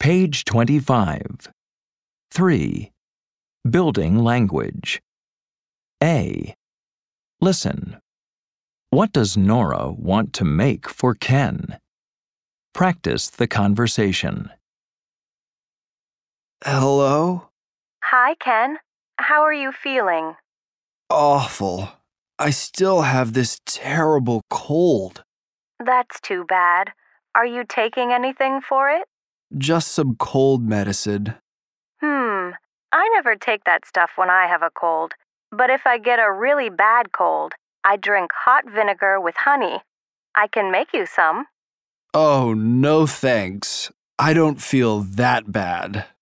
Page 25. 3. Building language. A. Listen. What does Nora want to make for Ken? Practice the conversation. Hello? Hi, Ken. How are you feeling? Awful. I still have this terrible cold. That's too bad. Are you taking anything for it? Just some cold medicine. I never take that stuff when I have a cold. But if I get a really bad cold, I drink hot vinegar with honey. I can make you some. Oh, no thanks. I don't feel that bad.